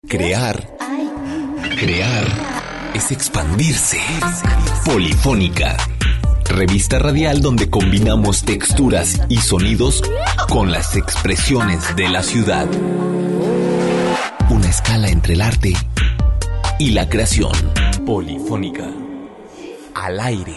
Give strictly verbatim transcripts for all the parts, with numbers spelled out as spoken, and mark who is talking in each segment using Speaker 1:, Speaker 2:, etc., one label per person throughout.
Speaker 1: Crear, crear es expandirse. Polifónica, revista radial donde combinamos texturas y sonidos con las expresiones de la ciudad. Una escala entre el arte y la creación. Polifónica, al aire.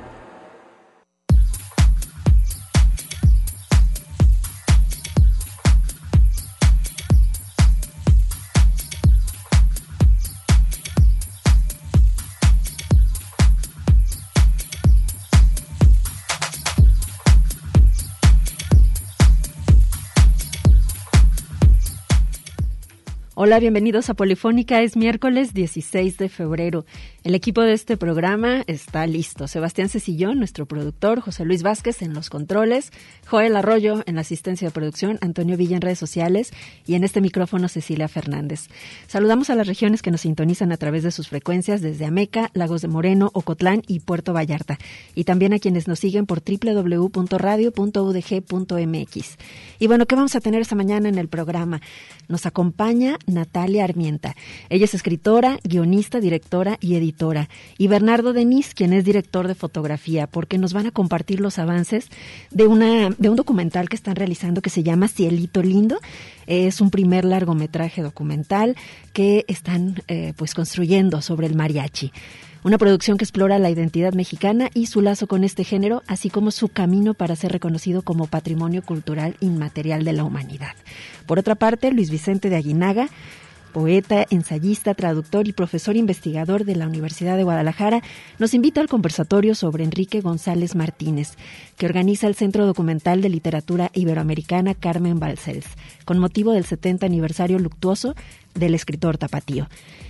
Speaker 2: Hola, bienvenidos a Polifónica. Es miércoles dieciséis de febrero. El equipo de este programa está listo. Sebastián Cecillón, nuestro productor, José Luis Vázquez en los controles, Joel Arroyo en la asistencia de producción, Antonio Villa en redes sociales y en este micrófono Cecilia Fernández. Saludamos a las regiones que nos sintonizan a través de sus frecuencias desde Ameca, Lagos de Moreno, Ocotlán y Puerto Vallarta. Y también a quienes nos siguen por doble u doble u doble u punto radio punto u d g punto m x. Y bueno, ¿qué vamos a tener esta mañana en el programa? Nos acompaña Natalia Armienta. Ella es escritora, guionista, directora y editora. Y Bernardo Denis, quien es director de fotografía, porque nos van a compartir los avances de una de un documental que están realizando que se llama Cielito Lindo. Es un primer largometraje documental que están eh, pues construyendo sobre el mariachi. Una producción que explora la identidad mexicana y su lazo con este género, así como su camino para ser reconocido como patrimonio cultural inmaterial de la humanidad. Por otra parte, Luis Vicente de Aguinaga, poeta, ensayista, traductor y profesor investigador de la Universidad de Guadalajara, nos invita al conversatorio sobre Enrique González Martínez, que organiza el Centro Documental de Literatura Iberoamericana Carmen Balcells, con motivo del setenta aniversario luctuoso del escritor tapatío.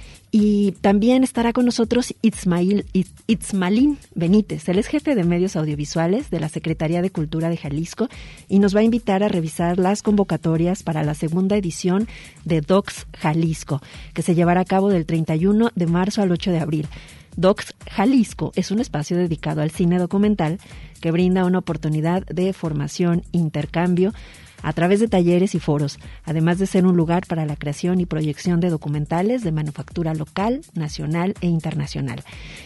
Speaker 2: Y también estará con nosotros Itzmail, Itzmalín Benítez. Él es jefe de medios audiovisuales de la Secretaría de Cultura de Jalisco y nos va a invitar a revisar las convocatorias para la segunda edición de Docs Jalisco, que se llevará a cabo del treinta y uno de marzo al ocho de abril. Docs Jalisco es un espacio dedicado al cine documental que brinda una oportunidad de formación, intercambio, a través de talleres y foros, además de ser un lugar para la creación y proyección de documentales de manufactura local, nacional e internacional.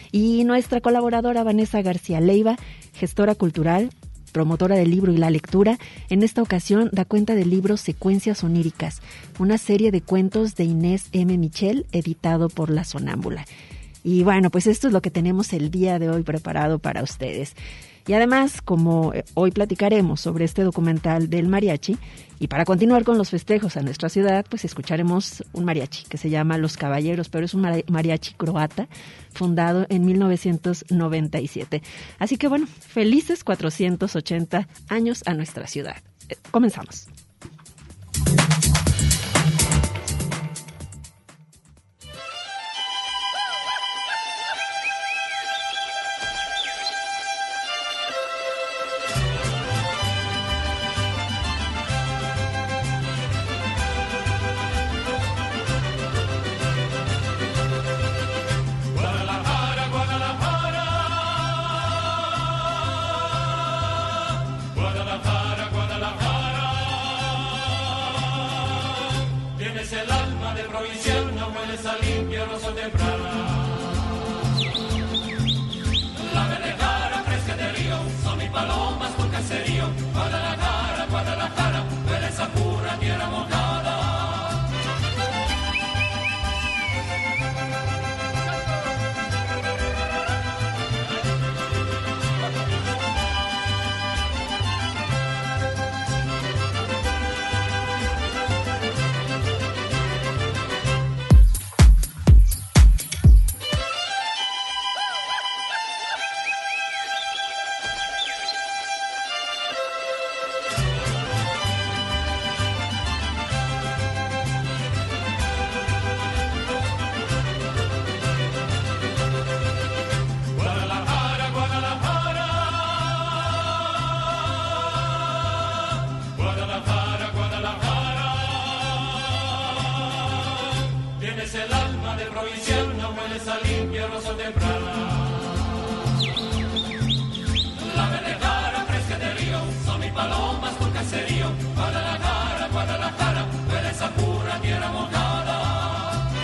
Speaker 2: Y nuestra colaboradora Vanessa García Leiva, gestora cultural, promotora del libro y la lectura, en esta ocasión da cuenta del libro Secuencias Oníricas, una serie de cuentos de Inés M. Michel, editado por La Sonámbula. Y bueno, pues esto es lo que tenemos el día de hoy preparado para ustedes. Y además, como hoy platicaremos sobre este documental del mariachi, y para continuar con los festejos a nuestra ciudad, pues escucharemos un mariachi que se llama Los Caballeros, pero es un mariachi croata, fundado en mil novecientos noventa y siete. Así que bueno, felices cuatrocientos ochenta años a nuestra ciudad. Eh, comenzamos.
Speaker 3: Guadalajara, Guadalajara, huele esa pura tierra mojada.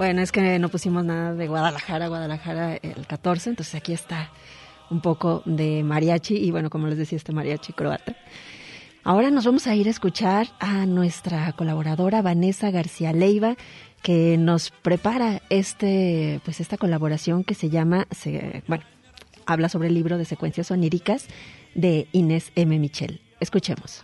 Speaker 2: Bueno, es que no pusimos nada de Guadalajara, Guadalajara el catorce, entonces aquí está un poco de mariachi y bueno, como les decía, este mariachi croata. Ahora nos vamos a ir a escuchar a nuestra colaboradora Vanessa García Leiva, que nos prepara este, pues esta colaboración que se llama, se, bueno, habla sobre el libro de secuencias oníricas de Inés M. Michel. Escuchemos.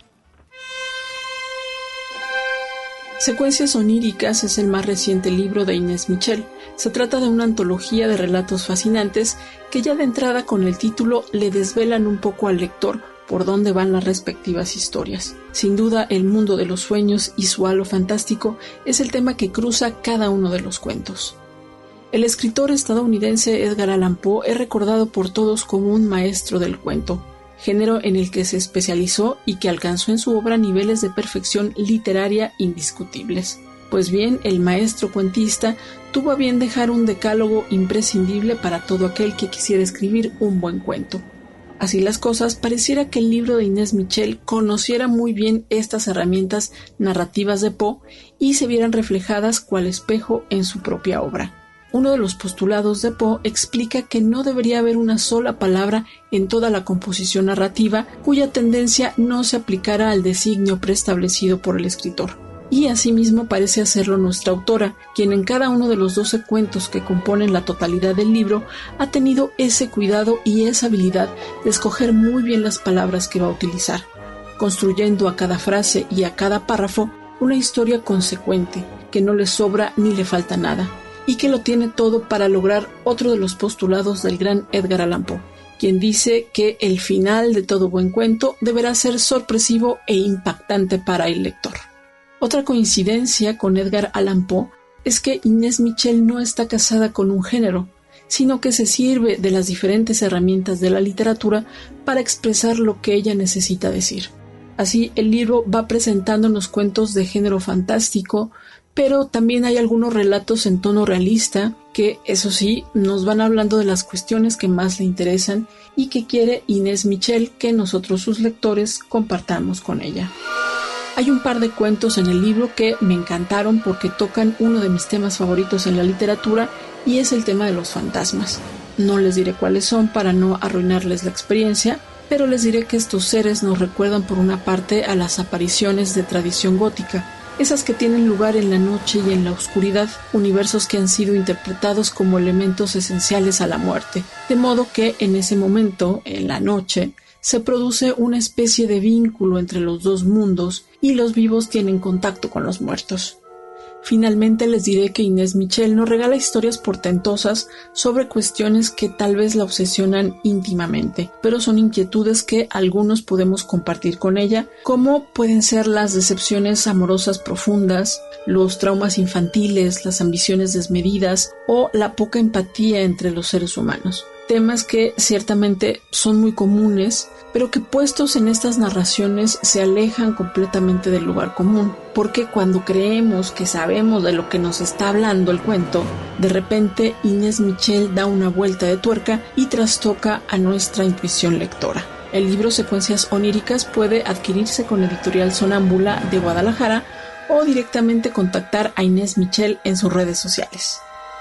Speaker 3: Secuencias oníricas es el más reciente libro de Inés Michel. Se trata de una antología de relatos fascinantes que ya de entrada con el título le desvelan un poco al lector por dónde van las respectivas historias. Sin duda, el mundo de los sueños y su halo fantástico es el tema que cruza cada uno de los cuentos. El escritor estadounidense Edgar Allan Poe es recordado por todos como un maestro del cuento, género en el que se especializó y que alcanzó en su obra niveles de perfección literaria indiscutibles. Pues bien, el maestro cuentista tuvo a bien dejar un decálogo imprescindible para todo aquel que quisiera escribir un buen cuento. Así las cosas, pareciera que el libro de Inés Michel conociera muy bien estas herramientas narrativas de Poe y se vieran reflejadas cual espejo en su propia obra. Uno de los postulados de Poe explica que no debería haber una sola palabra en toda la composición narrativa cuya tendencia no se aplicara al designio preestablecido por el escritor. Y asimismo parece hacerlo nuestra autora, quien en cada uno de los doce cuentos que componen la totalidad del libro ha tenido ese cuidado y esa habilidad de escoger muy bien las palabras que va a utilizar, construyendo a cada frase y a cada párrafo una historia consecuente, que no le sobra ni le falta nada, y que lo tiene todo para lograr otro de los postulados del gran Edgar Allan Poe, quien dice que el final de todo buen cuento deberá ser sorpresivo e impactante para el lector. Otra coincidencia con Edgar Allan Poe es que Inés Michel no está casada con un género, sino que se sirve de las diferentes herramientas de la literatura para expresar lo que ella necesita decir. Así, el libro va presentándonos cuentos de género fantástico, pero también hay algunos relatos en tono realista que, eso sí, nos van hablando de las cuestiones que más le interesan y que quiere Inés Michel que nosotros, sus lectores, compartamos con ella. Hay un par de cuentos en el libro que me encantaron porque tocan uno de mis temas favoritos en la literatura y es el tema de los fantasmas. No les diré cuáles son para no arruinarles la experiencia, pero les diré que estos seres nos recuerdan por una parte a las apariciones de tradición gótica, esas que tienen lugar en la noche y en la oscuridad, universos que han sido interpretados como elementos esenciales a la muerte, de modo que en ese momento, en la noche, se produce una especie de vínculo entre los dos mundos y los vivos tienen contacto con los muertos. Finalmente les diré que Inés Michel nos regala historias portentosas sobre cuestiones que tal vez la obsesionan íntimamente, pero son inquietudes que algunos podemos compartir con ella, como pueden ser las decepciones amorosas profundas, los traumas infantiles, las ambiciones desmedidas o la poca empatía entre los seres humanos. Temas que ciertamente son muy comunes, pero que puestos en estas narraciones se alejan completamente del lugar común, porque cuando creemos que sabemos de lo que nos está hablando el cuento, de repente Inés Michel da una vuelta de tuerca y trastoca a nuestra intuición lectora. El libro Secuencias oníricas puede adquirirse con Editorial Sonámbula de Guadalajara o directamente contactar a Inés Michel en sus redes sociales.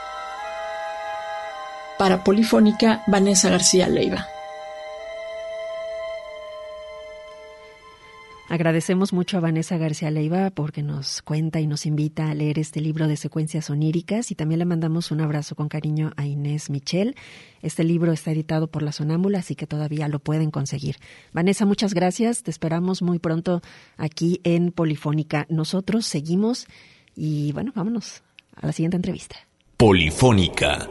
Speaker 3: Para Polifónica, Vanessa García Leiva.
Speaker 2: Agradecemos mucho a Vanessa García Leiva porque nos cuenta y nos invita a leer este libro de secuencias oníricas y también le mandamos un abrazo con cariño a Inés Michel. Este libro está editado por La Sonámbula, así que todavía lo pueden conseguir. Vanessa, muchas gracias. Te esperamos muy pronto aquí en Polifónica. Nosotros seguimos y bueno, vámonos a la siguiente entrevista.
Speaker 1: Polifónica.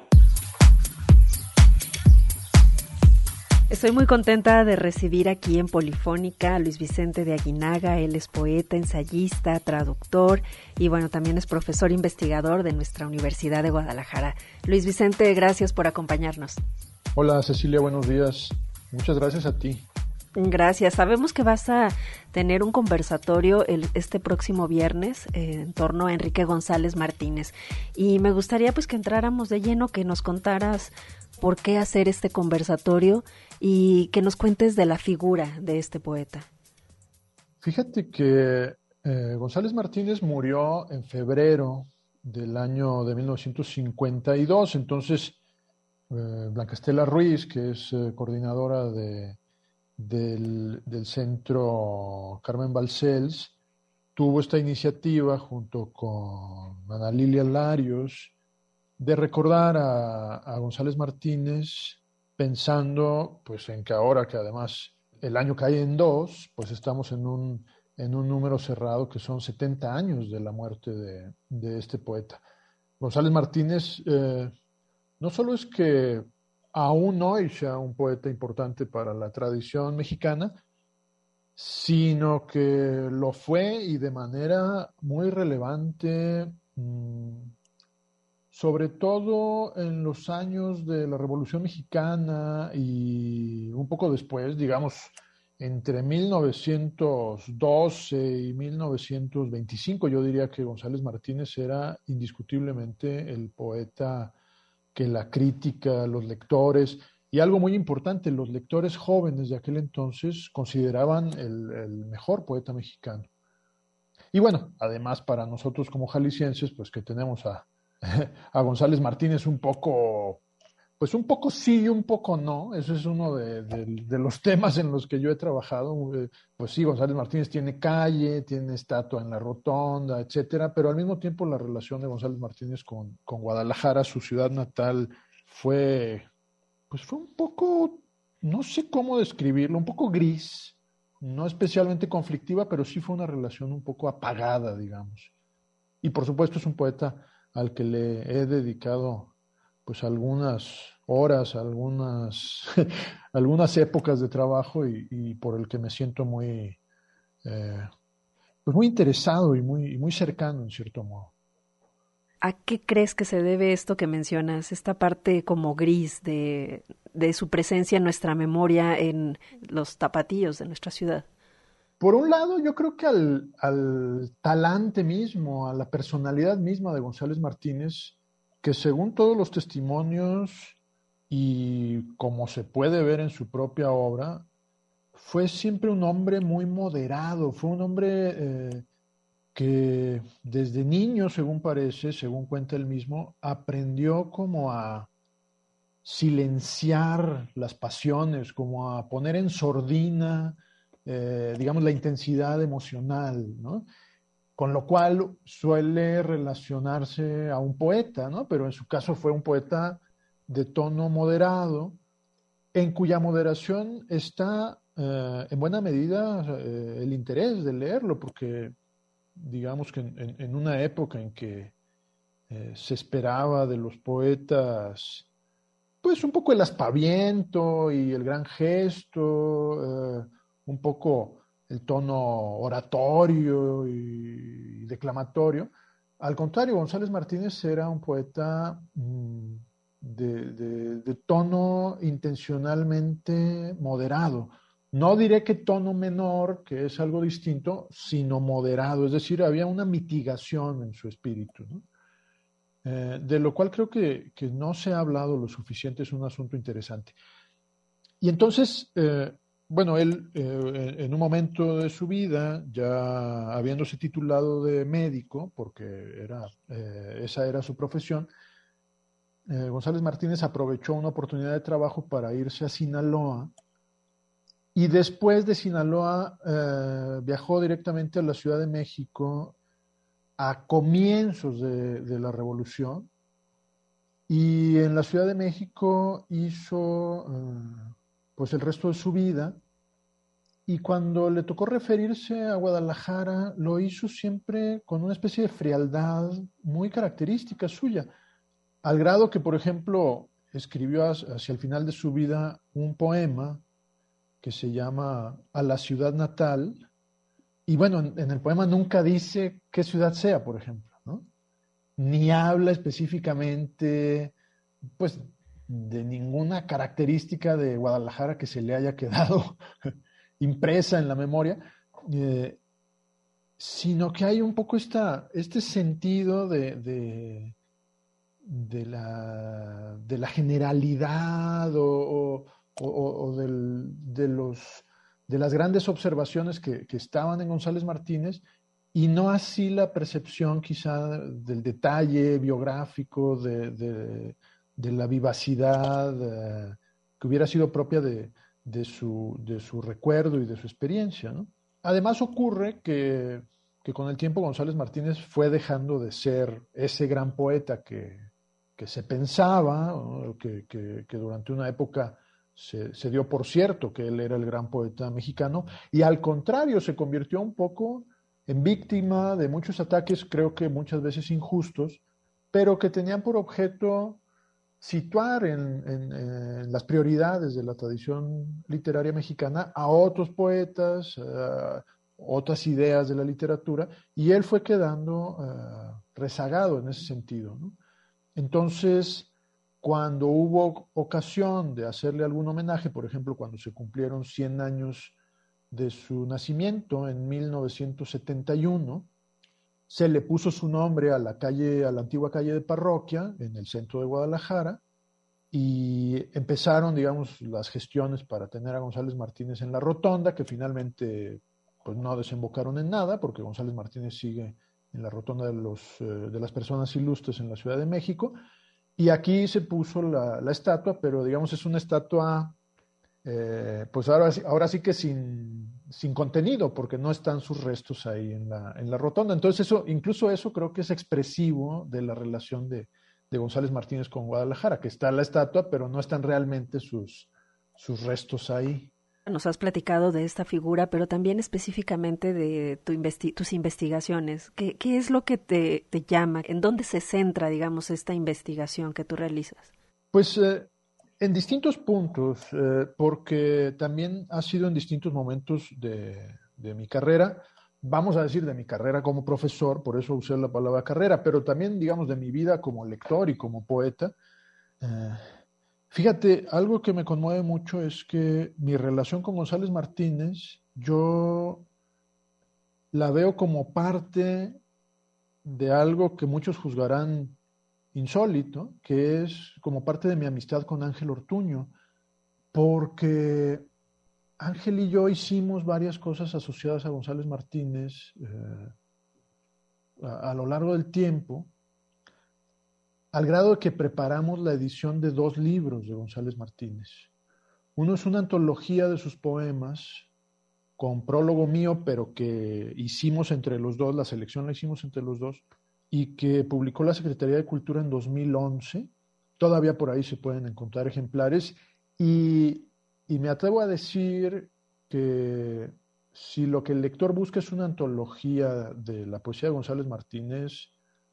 Speaker 2: Estoy muy contenta de recibir aquí en Polifónica a Luis Vicente de Aguinaga. Él es poeta, ensayista, traductor y bueno, también es profesor investigador de nuestra Universidad de Guadalajara. Luis Vicente, gracias por acompañarnos.
Speaker 4: Hola Cecilia, buenos días. Muchas gracias a ti.
Speaker 2: Gracias. Sabemos que vas a tener un conversatorio el, este próximo viernes eh, en torno a Enrique González Martínez y me gustaría pues que entráramos de lleno, que nos contaras por qué hacer este conversatorio y que nos cuentes de la figura de este poeta.
Speaker 4: Fíjate que eh, González Martínez murió en febrero del año de mil novecientos cincuenta y dos. Entonces, eh, Blanca Estela Ruiz, que es eh, coordinadora de, del, del Centro Carmen Balcells, tuvo esta iniciativa junto con Ana Lilia Larios de recordar a, a González Martínez, pensando pues en que ahora que además el año cae en dos, pues estamos en un, en un número cerrado que son setenta años de la muerte de, de este poeta. González Martínez eh, no solo es que aún hoy sea un poeta importante para la tradición mexicana, sino que lo fue y de manera muy relevante, mmm, sobre todo en los años de la Revolución Mexicana y un poco después, digamos, entre mil novecientos doce y mil novecientos veinticinco, yo diría que González Martínez era indiscutiblemente el poeta que la crítica, los lectores, y algo muy importante, los lectores jóvenes de aquel entonces consideraban el, el mejor poeta mexicano. Y bueno, además para nosotros como jaliscienses, pues que tenemos a, a González Martínez un poco, pues un poco sí y un poco no, eso es uno de, de, de los temas en los que yo he trabajado. Pues sí, González Martínez tiene calle, tiene estatua en la Rotonda, etcétera, pero al mismo tiempo la relación de González Martínez con, con Guadalajara, su ciudad natal, fue... pues fue un poco, no sé cómo describirlo, un poco gris, no especialmente conflictiva, pero sí fue una relación un poco apagada, digamos. Y por supuesto es un poeta al que le he dedicado pues algunas horas, algunas, algunas épocas de trabajo y, y por el que me siento muy, eh, pues muy interesado y muy, y muy cercano en cierto modo.
Speaker 2: ¿A qué crees que se debe esto que mencionas, esta parte como gris de, de su presencia en nuestra memoria, en los tapatíos de nuestra ciudad?
Speaker 4: Por un lado, yo creo que al, al talante mismo, a la personalidad misma de González Martínez, que según todos los testimonios y como se puede ver en su propia obra, fue siempre un hombre muy moderado, fue un hombre... Eh, que desde niño, según parece, según cuenta él mismo, aprendió como a silenciar las pasiones, como a poner en sordina, eh, digamos, la intensidad emocional, ¿no? Con lo cual suele relacionarse a un poeta, ¿no? Pero en su caso fue un poeta de tono moderado, en cuya moderación está eh, en buena medida eh, el interés de leerlo, porque digamos que en, en una época en que eh, se esperaba de los poetas pues un poco el aspaviento y el gran gesto, eh, un poco el tono oratorio y, y declamatorio. Al contrario, González Martínez era un poeta mmm, de, de, de tono intencionalmente moderado. No diré que tono menor, que es algo distinto, sino moderado, es decir, había una mitigación en su espíritu, ¿no? Eh, de lo cual creo que, que no se ha hablado lo suficiente, es un asunto interesante. Y entonces, eh, bueno, él eh, en un momento de su vida, ya habiéndose titulado de médico, porque era, eh, esa era su profesión, eh, González Martínez aprovechó una oportunidad de trabajo para irse a Sinaloa. Y después de Sinaloa eh, viajó directamente a la Ciudad de México a comienzos de, de la Revolución. Y en la Ciudad de México hizo eh, pues el resto de su vida. Y cuando le tocó referirse a Guadalajara, lo hizo siempre con una especie de frialdad muy característica suya. Al grado que, por ejemplo, escribió hacia el final de su vida un poema que se llama A la ciudad natal, y bueno, en, en el poema nunca dice qué ciudad sea, por ejemplo, ¿no? Ni habla específicamente, pues, de ninguna característica de Guadalajara que se le haya quedado impresa en la memoria, eh, sino que hay un poco esta, este sentido de, de, de, la, de la generalidad o, o O, o del, de, los, de las grandes observaciones que, que estaban en González Martínez y no así la percepción quizá del detalle biográfico, de, de, de la vivacidad eh, que hubiera sido propia de, de, su, de su recuerdo y de su experiencia, ¿no? Además ocurre que, que con el tiempo González Martínez fue dejando de ser ese gran poeta que, que se pensaba, ¿no? que, que, que durante una época se, se dio por cierto que él era el gran poeta mexicano, y al contrario se convirtió un poco en víctima de muchos ataques, creo que muchas veces injustos, pero que tenían por objeto situar en, en, en las prioridades de la tradición literaria mexicana a otros poetas, uh, otras ideas de la literatura, y él fue quedando uh, rezagado en ese sentido, ¿no? Entonces, cuando hubo ocasión de hacerle algún homenaje, por ejemplo, cuando se cumplieron cien años de su nacimiento en mil novecientos setenta y uno, se le puso su nombre a la calle, a la antigua calle de Parroquia, en el centro de Guadalajara, y empezaron, digamos, las gestiones para tener a González Martínez en la rotonda, que finalmente pues, no desembocaron en nada, porque González Martínez sigue en la rotonda de, los, de las personas ilustres en la Ciudad de México, y aquí se puso la, la estatua, pero digamos es una estatua Eh, pues ahora, ahora sí que sin, sin contenido, porque no están sus restos ahí en la, en la rotonda. Entonces eso, incluso eso creo que es expresivo de la relación de, de González Martínez con Guadalajara, que está la estatua, pero no están realmente sus, sus restos ahí.
Speaker 2: Nos has platicado de esta figura, pero también específicamente de tu investi- tus investigaciones. ¿Qué, qué es lo que te, te llama? ¿En dónde se centra, digamos, esta investigación que tú realizas?
Speaker 4: Pues eh, en distintos puntos, eh, porque también ha sido en distintos momentos de, de mi carrera, vamos a decir de mi carrera como profesor, por eso usé la palabra carrera, pero también, digamos, de mi vida como lector y como poeta. Eh, fíjate, algo que me conmueve mucho es que mi relación con González Martínez, yo la veo como parte de algo que muchos juzgarán insólito, que es como parte de mi amistad con Ángel Ortuño, porque Ángel y yo hicimos varias cosas asociadas a González Martínez eh, a, a lo largo del tiempo, al grado de que preparamos la edición de dos libros de González Martínez. Uno es una antología de sus poemas, con prólogo mío, pero que hicimos entre los dos, la selección la hicimos entre los dos, y que publicó la Secretaría de Cultura en dos mil once. Todavía por ahí se pueden encontrar ejemplares, y, y me atrevo a decir que si lo que el lector busca es una antología de la poesía de González Martínez,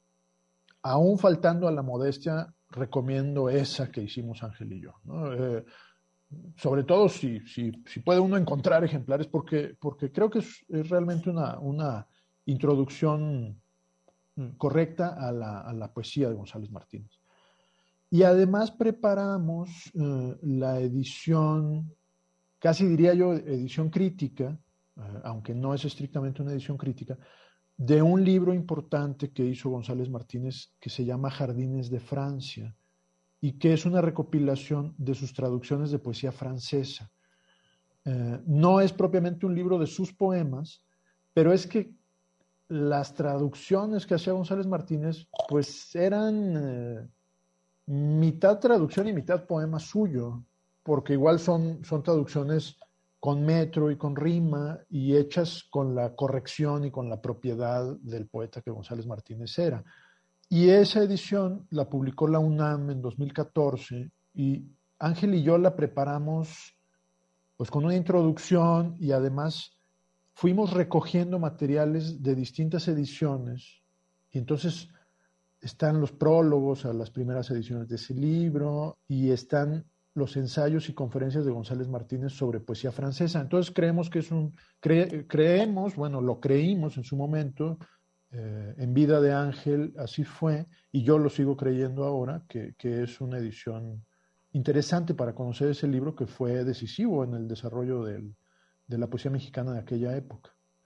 Speaker 4: aún faltando a la modestia, recomiendo esa que hicimos Ángel y yo, ¿no? Eh, sobre todo si, si, si puede uno encontrar ejemplares, porque, porque creo que es, es realmente una, una introducción correcta a la, a la poesía de González Martínez. Y además preparamos eh, la edición, casi diría yo edición crítica, eh, aunque no es estrictamente una edición crítica, de un libro importante que hizo González Martínez que se llama Jardines de Francia, y que es una recopilación de sus traducciones de poesía francesa. Eh, no es propiamente un libro de sus poemas, pero es que las traducciones que hacía González Martínez, pues eran eh, mitad traducción y mitad poema suyo, porque igual son, son traducciones con metro y con rima y hechas con la corrección y con la propiedad del poeta que González Martínez era. Y esa edición la publicó la UNAM en dos mil catorce, y Ángel y yo la preparamos pues con una introducción, y además fuimos recogiendo materiales de distintas ediciones, y entonces están los prólogos a las primeras ediciones de ese libro, y están los ensayos y conferencias de González Martínez sobre poesía francesa. Entonces creemos que es un, cre, creemos, bueno, lo creímos en su momento, eh, en vida de Ángel, así fue, y yo lo sigo creyendo ahora, que, que es una edición interesante para conocer ese libro que fue decisivo en el desarrollo del, de la poesía mexicana de aquella época.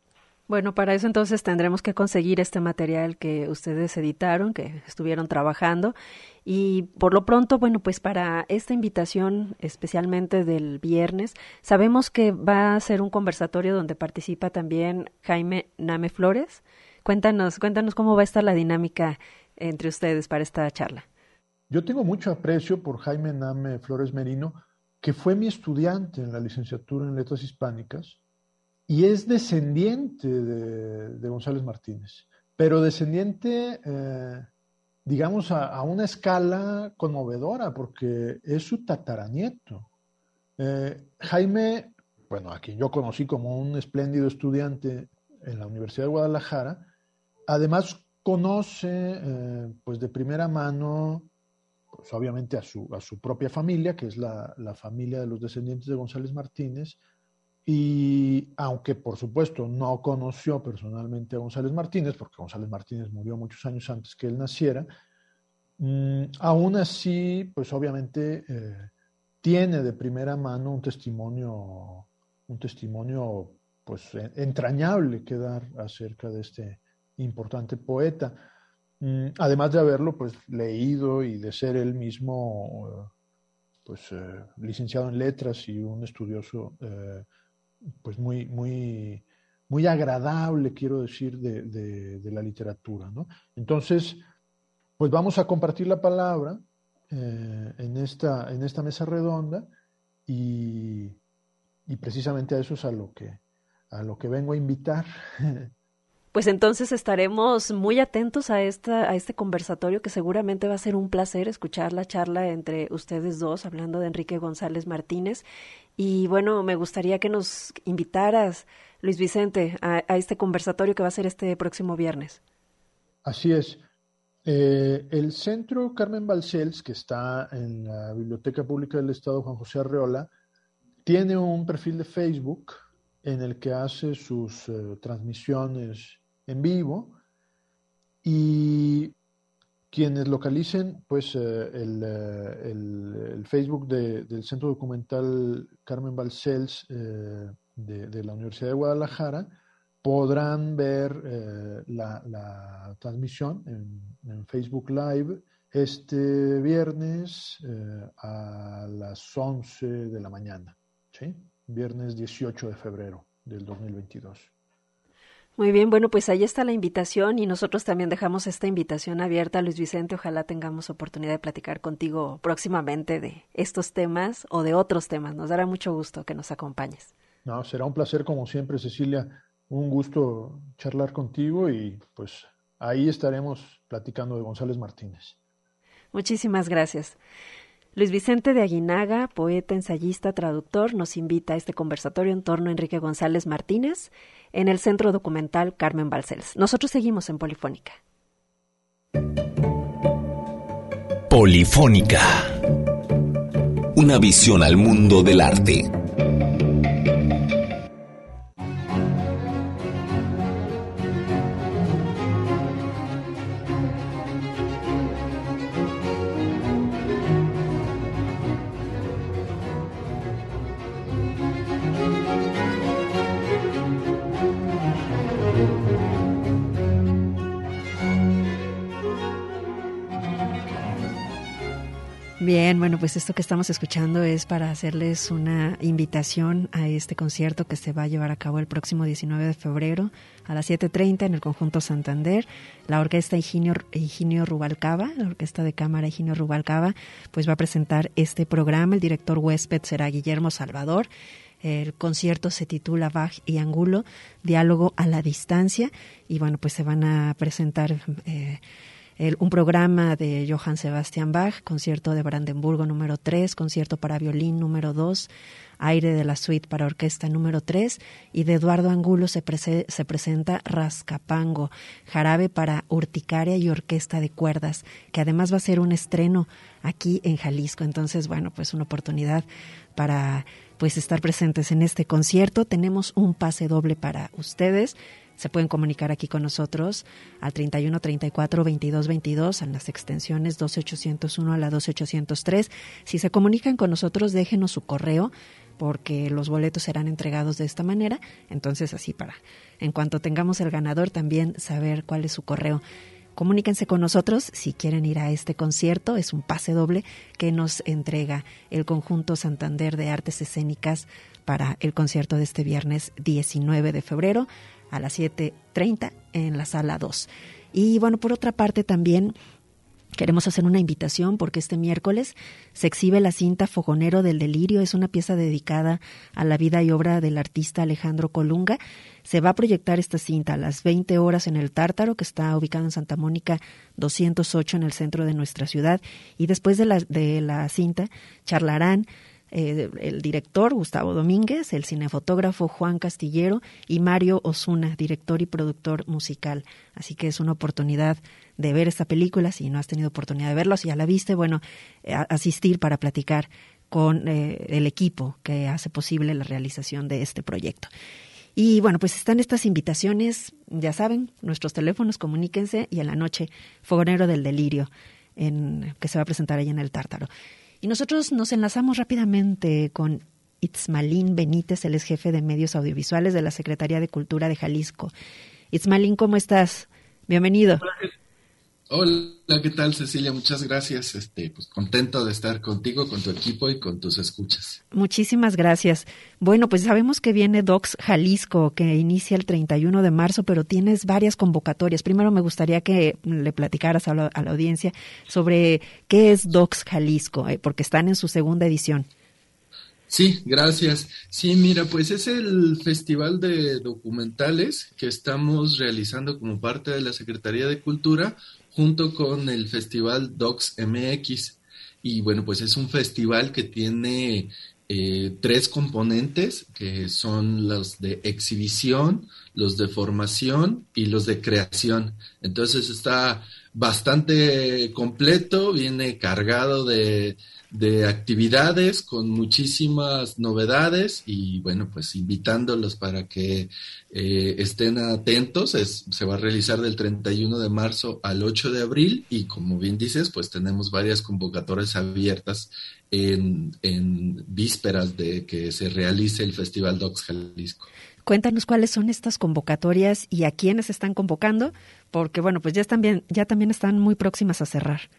Speaker 2: Bueno, para eso entonces tendremos que conseguir este material que ustedes editaron, que estuvieron trabajando. Y por lo pronto, bueno, pues para esta invitación, especialmente del viernes, sabemos que va a ser un conversatorio donde participa también Jaime Name Flores. Cuéntanos, cuéntanos cómo va a estar la dinámica entre ustedes para esta charla.
Speaker 4: Yo tengo mucho aprecio por Jaime Name Flores Merino, que fue mi estudiante en la licenciatura en Letras Hispánicas y es descendiente de, de González Martínez, pero descendiente, eh, digamos, a, a una escala conmovedora, porque es su tataranieto. Eh, Jaime, bueno, a quien yo conocí como un espléndido estudiante en la Universidad de Guadalajara, además conoce eh, pues de primera mano, pues obviamente a su, a su propia familia, que es la, la familia de los descendientes de González Martínez, y aunque por supuesto no conoció personalmente a González Martínez, porque González Martínez murió muchos años antes que él naciera, mmm, aún así, pues obviamente eh, tiene de primera mano un testimonio, un testimonio pues entrañable que dar acerca de este importante poeta. Además de haberlo pues leído y de ser él mismo pues eh, licenciado en letras y un estudioso eh, pues muy, muy, muy agradable, quiero decir, de, de, de la literatura, ¿no? Entonces, pues vamos a compartir la palabra eh, en, esta, en esta mesa redonda y, y precisamente a eso es a lo que, a lo que vengo a invitar.
Speaker 2: Pues entonces estaremos muy atentos a esta a este conversatorio, que seguramente va a ser un placer escuchar la charla entre ustedes dos, hablando de Enrique González Martínez. Y bueno, me gustaría que nos invitaras, Luis Vicente, a, a este conversatorio que va a ser este próximo viernes.
Speaker 4: Así es. Eh, el Centro Carmen Balcells, que está en la Biblioteca Pública del Estado Juan José Arreola, tiene un perfil de Facebook en el que hace sus eh, transmisiones en vivo, y quienes localicen pues eh, el, el, el Facebook de, del Centro Documental Carmen Balcells eh, de, de la Universidad de Guadalajara podrán ver eh, la, la transmisión en, en Facebook Live este viernes eh, a las once de la mañana, ¿sí? Viernes dieciocho de febrero del dos mil veintidós.
Speaker 2: Muy bien, bueno, pues ahí está la invitación y nosotros también dejamos esta invitación abierta, Luis Vicente. Ojalá tengamos oportunidad de platicar contigo próximamente de estos temas o de otros temas. Nos dará mucho gusto que nos acompañes.
Speaker 4: No, será un placer como siempre, Cecilia. Un gusto charlar contigo y pues ahí estaremos platicando de González Martínez.
Speaker 2: Muchísimas gracias. Luis Vicente de Aguinaga, poeta, ensayista, traductor, nos invita a este conversatorio en torno a Enrique González Martínez en el Centro Documental Carmen Balcells. Nosotros seguimos en Polifónica.
Speaker 1: Polifónica. Una visión al mundo del arte.
Speaker 2: Bien, bueno, pues esto que estamos escuchando es para hacerles una invitación a este concierto que se va a llevar a cabo el próximo diecinueve de febrero a las siete treinta en el Conjunto Santander. La orquesta Higinio, Higinio Rubalcaba, la orquesta de cámara Higinio Rubalcaba, pues va a presentar este programa. El director huésped será Guillermo Salvador. El concierto se titula Bach y Angulo, diálogo a la distancia, y bueno, pues se van a presentar eh, El, un programa de Johann Sebastian Bach, concierto de Brandenburgo número tres, concierto para violín número dos, aire de la suite para orquesta número tres, y de Eduardo Angulo se, prese, se presenta Rascapango, jarabe para urticaria y orquesta de cuerdas, que además va a ser un estreno aquí en Jalisco. Entonces, bueno, pues una oportunidad para pues estar presentes en este concierto. Tenemos un pase doble para ustedes. Se pueden comunicar aquí con nosotros al treinta y uno, treinta y cuatro, veintidós, veintidós, en las extensiones doce ochocientos uno a la doce ochocientos tres. Si se comunican con nosotros, déjenos su correo porque los boletos serán entregados de esta manera. Entonces, así para, en cuanto tengamos el ganador, también saber cuál es su correo. Comuníquense con nosotros si quieren ir a este concierto. Es un pase doble que nos entrega el Conjunto Santander de Artes Escénicas para el concierto de este viernes diecinueve de febrero a las siete treinta en la sala dos. Y bueno, por otra parte también queremos hacer una invitación porque este miércoles se exhibe la cinta Fogonero del Delirio. Es una pieza dedicada a la vida y obra del artista Alejandro Colunga. Se va a proyectar esta cinta a las veinte horas en el Tártaro, que está ubicado en Santa Mónica doscientos ocho en el centro de nuestra ciudad. Y después de la, de la cinta charlarán Eh, el director Gustavo Domínguez, el cinefotógrafo Juan Castillero y Mario Osuna, director y productor musical. Así que es una oportunidad de ver esta película. Si no has tenido oportunidad de verlo, si ya la viste, bueno, eh, asistir para platicar con eh, el equipo que hace posible la realización de este proyecto. Y bueno, pues están estas invitaciones, ya saben, nuestros teléfonos, comuníquense, y en la noche Fogonero del Delirio, en, que se va a presentar ahí en el Tártaro. Y nosotros nos enlazamos rápidamente con Itzmalín Benítez, él es jefe de medios audiovisuales de la Secretaría de Cultura de Jalisco. Itzmalín, ¿cómo estás? Bienvenido.
Speaker 5: Hola, ¿qué tal, Cecilia? Muchas gracias. Este, pues contento de estar contigo, con tu equipo y con tus escuchas.
Speaker 2: Muchísimas gracias. Bueno, pues sabemos que viene Docs Jalisco, que inicia el treinta y uno de marzo, pero tienes varias convocatorias. Primero me gustaría que le platicaras a la, a la audiencia sobre qué es Docs Jalisco, eh, porque están en su segunda edición.
Speaker 5: Sí, gracias. Sí, mira, pues es el festival de documentales que estamos realizando como parte de la Secretaría de Cultura, junto con el Festival Docs M X. Y bueno, pues es un festival que tiene eh, tres componentes, que son los de exhibición, los de formación y los de creación. Entonces está bastante completo, viene cargado de, de actividades con muchísimas novedades y bueno, pues invitándolos para que eh, estén atentos. Es, se va a realizar del treinta y uno de marzo al ocho de abril y como bien dices, pues tenemos varias convocatorias abiertas en, en vísperas de que se realice el Festival Docs Jalisco.
Speaker 2: Cuéntanos cuáles son estas convocatorias y a quiénes están convocando, porque bueno, pues ya están bien, ya también están muy próximas a cerrar.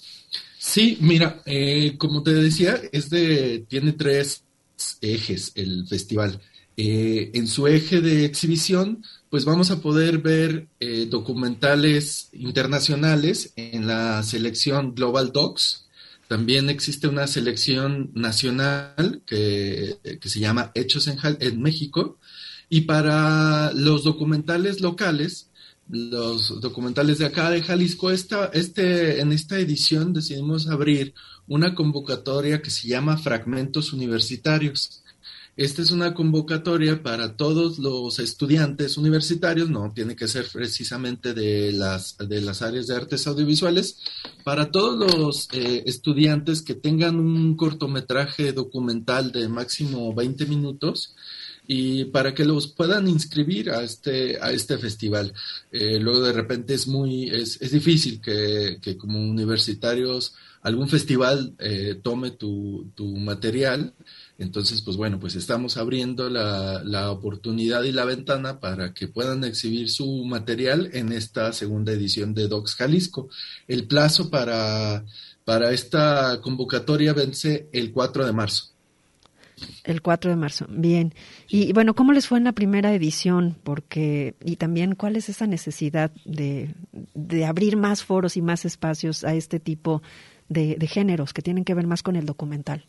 Speaker 5: Sí, mira, eh, como te decía, es de, tiene tres ejes el festival. Eh, en su eje de exhibición, pues vamos a poder ver eh, documentales internacionales en la selección Global Docs. También existe una selección nacional que, que se llama Hechos en, en México. Y para los documentales locales, los documentales de acá de Jalisco, esta, este, en esta edición decidimos abrir una convocatoria que se llama Fragmentos Universitarios. Esta es una convocatoria para todos los estudiantes universitarios, no tiene que ser precisamente de las, de las áreas de artes audiovisuales, para todos los eh, estudiantes que tengan un cortometraje documental de máximo veinte minutos, y para que los puedan inscribir a este a este festival. Eh, luego de repente es muy es, es difícil que, que como universitarios algún festival eh, tome tu, tu material. Entonces, pues bueno, pues estamos abriendo la, la oportunidad y la ventana para que puedan exhibir su material en esta segunda edición de Docs Jalisco. El plazo para, para esta convocatoria vence el cuatro de marzo.
Speaker 2: El cuatro de marzo, bien. Y, y bueno, ¿cómo les fue en la primera edición? Porque, y también, ¿cuál es esa necesidad de, de abrir más foros y más espacios a este tipo de, de géneros que tienen que ver más con el documental?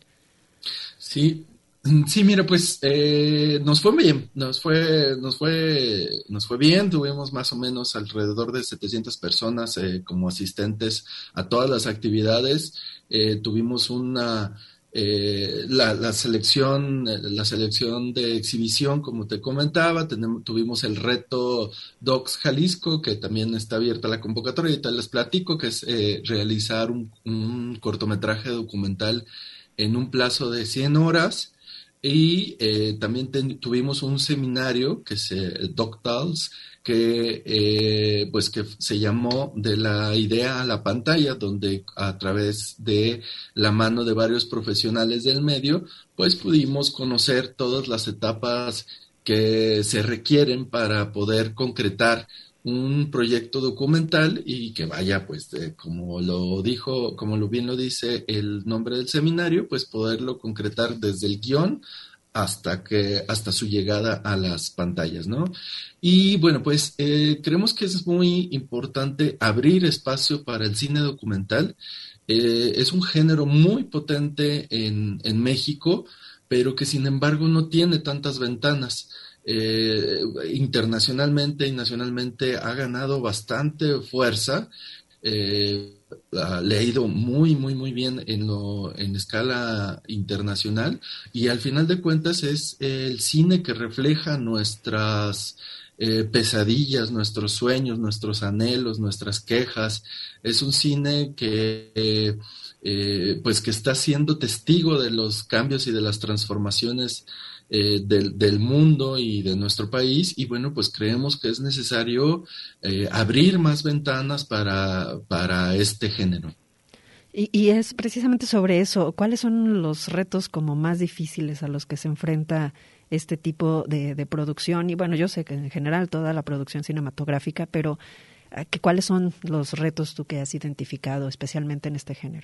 Speaker 5: Sí, sí, mira, pues eh, nos fue bien, nos fue, nos fue, nos fue bien. Tuvimos más o menos alrededor de setecientas personas eh, como asistentes a todas las actividades. Eh, tuvimos una Eh, la, la selección la selección de exhibición, como te comentaba, tenemos, tuvimos el reto Docs Jalisco, que también está abierta la convocatoria, y te les platico, que es eh, realizar un, un cortometraje documental en un plazo de cien horas. Y eh, también ten, tuvimos un seminario que se, DocTales, que eh, pues que se llamó De la idea a la pantalla, donde a través de la mano de varios profesionales del medio, pues pudimos conocer todas las etapas que se requieren para poder concretar un proyecto documental y que vaya, pues, de, como lo dijo, como lo bien lo dice el nombre del seminario, pues poderlo concretar desde el guión hasta que, hasta su llegada a las pantallas, ¿no? Y bueno, pues eh, creemos que es muy importante abrir espacio para el cine documental. Eh, es un género muy potente en, en México, pero que sin embargo no tiene tantas ventanas. Eh, internacionalmente y nacionalmente ha ganado bastante fuerza, eh, le ha ido muy, muy, muy bien en, lo, en escala internacional y al final de cuentas es el cine que refleja nuestras eh, pesadillas, nuestros sueños, nuestros anhelos, nuestras quejas. Es un cine que... Eh, eh, pues que está siendo testigo de los cambios y de las transformaciones Eh, del, del mundo y de nuestro país, y bueno, pues creemos que es necesario eh, abrir más ventanas para, para este género.
Speaker 2: Y, y es precisamente sobre eso, ¿cuáles son los retos como más difíciles a los que se enfrenta este tipo de, de producción? Y bueno, yo sé que en general toda la producción cinematográfica, pero ¿cuáles son los retos tú que has identificado especialmente en este género?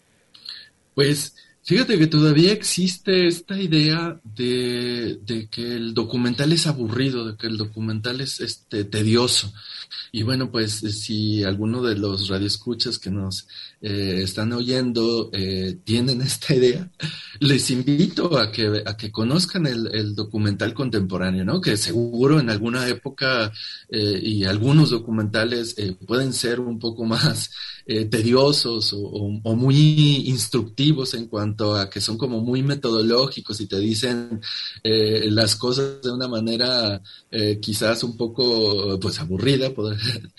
Speaker 5: Pues fíjate que todavía existe esta idea de, de que el documental es aburrido, de que el documental es este tedioso. Y bueno, pues si alguno de los radioescuchas que nos eh, están oyendo eh, tienen esta idea, les invito a que, a que conozcan el, el documental contemporáneo, ¿no? Que seguro en alguna época eh, y algunos documentales eh, pueden ser un poco más eh, tediosos o, o, o muy instructivos en cuanto a que son como muy metodológicos y te dicen eh, las cosas de una manera eh, quizás un poco pues aburrida, poder,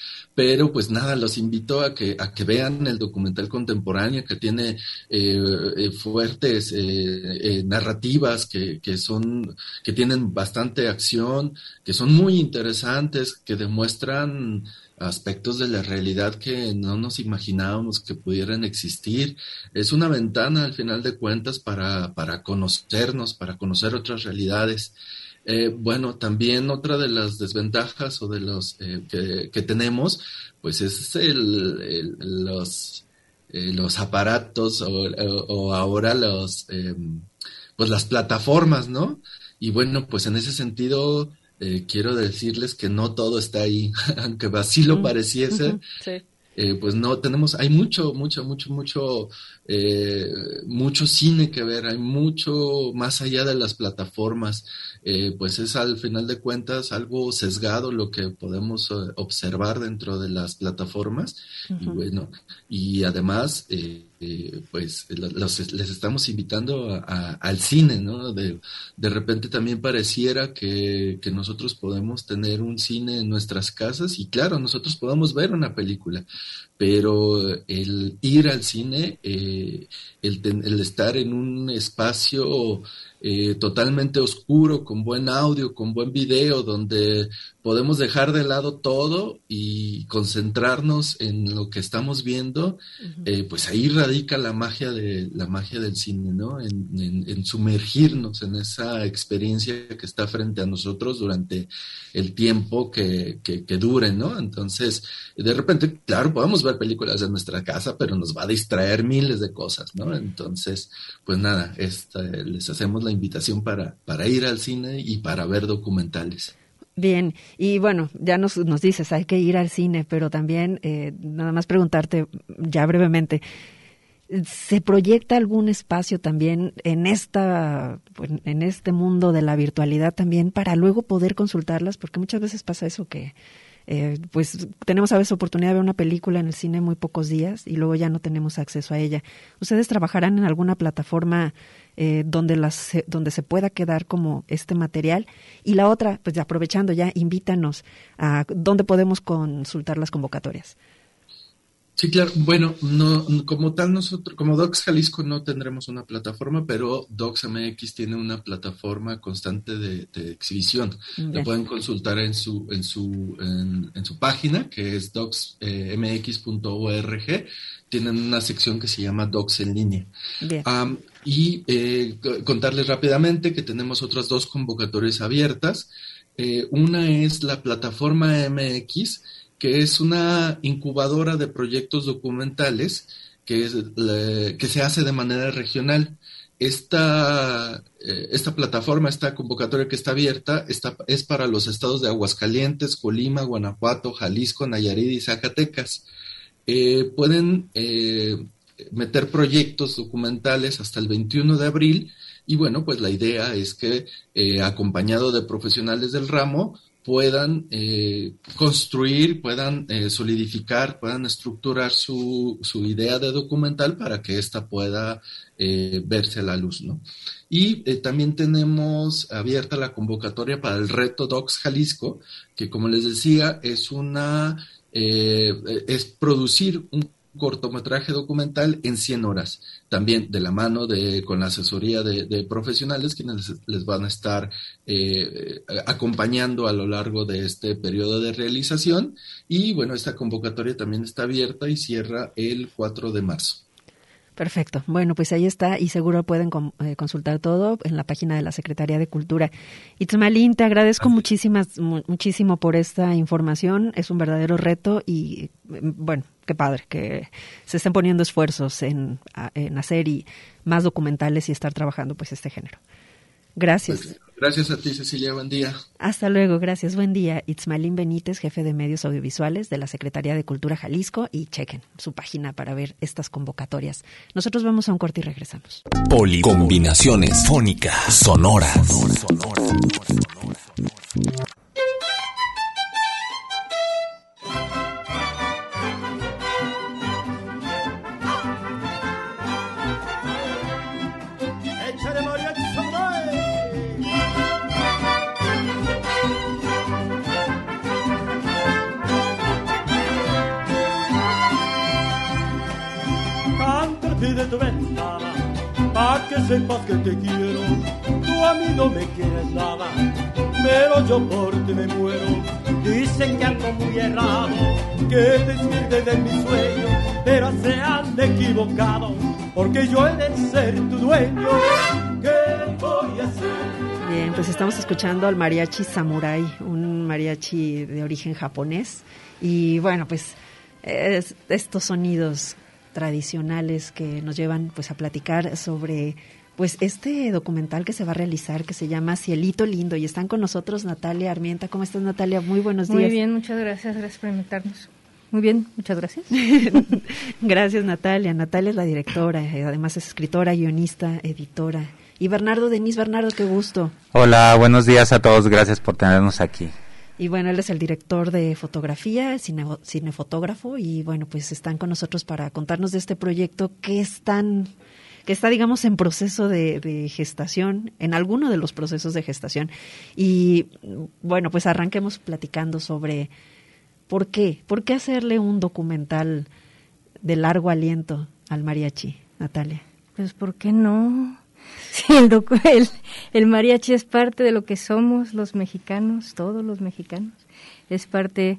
Speaker 5: pero pues nada, los invito a que a que vean el documental contemporáneo que tiene eh, fuertes eh, eh, narrativas que, que son que tienen bastante acción, que son muy interesantes, que demuestran aspectos de la realidad que no nos imaginábamos que pudieran existir. Es una ventana al final de cuentas para, para conocernos, para conocer otras realidades. Eh, bueno, también otra de las desventajas o de los eh, que, que tenemos, pues es el, el, los, eh, los aparatos o, o, o ahora los, eh, pues las plataformas, ¿no? Y bueno, pues en ese sentido eh, quiero decirles que no todo está ahí, aunque así lo pareciese. Uh-huh. Sí. Eh, pues no tenemos, hay mucho, mucho, mucho, mucho, eh, mucho cine que ver, hay mucho más allá de las plataformas, eh, pues es al final de cuentas algo sesgado lo que podemos uh, observar dentro de las plataformas. Uh-huh. Y bueno, y además, eh, eh, pues los, les estamos invitando a, a, al cine, ¿no? De, de repente también pareciera que, que nosotros podemos tener un cine en nuestras casas y claro, nosotros podemos ver una película, pero el ir al cine, eh, el, ten, el estar en un espacio eh, totalmente oscuro, con buen audio, con buen video, donde podemos dejar de lado todo y concentrarnos en lo que estamos viendo, uh-huh. eh, pues ahí radica la magia de la magia del cine, ¿no? En, en, en sumergirnos en esa experiencia que está frente a nosotros durante el tiempo que, que, que dure, ¿no? Entonces, de repente, claro, podemos ver películas en nuestra casa, pero nos va a distraer miles de cosas, ¿no? Entonces, pues nada, esta, les hacemos la invitación para, para ir al cine y para ver documentales.
Speaker 2: Bien, y bueno, ya nos, nos dices, hay que ir al cine, pero también, eh, nada más preguntarte ya brevemente, ¿se proyecta algún espacio también en esta, en este mundo de la virtualidad también para luego poder consultarlas? Porque muchas veces pasa eso que Eh, pues tenemos a veces oportunidad de ver una película en el cine muy pocos días y luego ya no tenemos acceso a ella. ¿Ustedes trabajarán en alguna plataforma eh, donde, las, donde se pueda quedar como este material? Y la otra, pues aprovechando ya, invítanos a dónde podemos consultar las convocatorias.
Speaker 5: Sí, claro. Bueno, no, como tal nosotros, como Docs Jalisco no tendremos una plataforma, pero Docs M X tiene una plataforma constante de, de exhibición. Bien. La pueden consultar en su, en su, en, en su página, que es docs m x punto org. Tienen una sección que se llama Docs en línea. Bien. Um, y eh, contarles rápidamente que tenemos otras dos convocatorias abiertas. Eh, una es la plataforma M X, que es una incubadora de proyectos documentales que, es, le, que se hace de manera regional. Esta, eh, esta plataforma, esta convocatoria que está abierta, está, es para los estados de Aguascalientes, Colima, Guanajuato, Jalisco, Nayarit y Zacatecas. Eh, pueden eh, meter proyectos documentales hasta el veintiuno de abril y bueno, pues la idea es que eh, acompañado de profesionales del ramo puedan eh, construir, puedan eh, solidificar, puedan estructurar su, su idea de documental para que ésta pueda eh, verse a la luz, ¿no? Y eh, también tenemos abierta la convocatoria para el reto Docs Jalisco, que como les decía, es una eh, es producir un cortometraje documental en cien horas, también de la mano de con la asesoría de, de profesionales quienes les, les van a estar eh, acompañando a lo largo de este periodo de realización y bueno, esta convocatoria también está abierta y cierra el cuatro de marzo.
Speaker 2: Perfecto. Bueno, pues ahí está y seguro pueden com- eh, consultar todo en la página de la Secretaría de Cultura. Itzmalín, te agradezco Así. muchísimas, mu- muchísimo por esta información. Es un verdadero reto y, bueno, qué padre que se estén poniendo esfuerzos en, a, en hacer y más documentales y estar trabajando pues este género. Gracias.
Speaker 5: Pues, gracias a ti, Cecilia. Buen día.
Speaker 2: Hasta luego. Gracias. Buen día. Itzmalín Benítez, jefe de medios audiovisuales de la Secretaría de Cultura Jalisco, y chequen su página para ver estas convocatorias. Nosotros vamos a un corte y regresamos.
Speaker 1: Policombinaciones fónicas sonoras. Sonora, sonora, sonora, sonora.
Speaker 6: De tu ventana, pa' que sepas que te quiero. Tú a mí no me quieres nada, pero yo por ti me muero. Dicen que algo muy errado, que despierte de mi sueño, pero se han equivocado, porque yo he de ser tu dueño. ¿Qué voy a hacer?
Speaker 2: Bien, pues estamos escuchando al mariachi Samurai, un mariachi de origen japonés. Y bueno, pues es, estos sonidos tradicionales que nos llevan pues a platicar sobre pues este documental que se va a realizar, que se llama Cielito Lindo, y están con nosotros Natalia Armienta. ¿Cómo estás, Natalia? Muy buenos días.
Speaker 7: Muy bien, muchas gracias, gracias por invitarnos. Muy bien, muchas gracias.
Speaker 2: Gracias, Natalia. Natalia es la directora, además es escritora, guionista, editora. Y Bernardo Denis, Bernardo, qué gusto.
Speaker 8: Hola, buenos días a todos, gracias por tenernos aquí.
Speaker 2: Y bueno, él es el director de fotografía, cine, cinefotógrafo, y bueno, pues están con nosotros para contarnos de este proyecto que es tan, que está, digamos, en proceso de, de gestación, en alguno de los procesos de gestación. Y bueno, pues arranquemos platicando sobre por qué, por qué hacerle un documental de largo aliento al mariachi, Natalia.
Speaker 7: Pues, ¿por qué no? Sí, el, docu- el, el mariachi es parte de lo que somos los mexicanos, todos los mexicanos. Es parte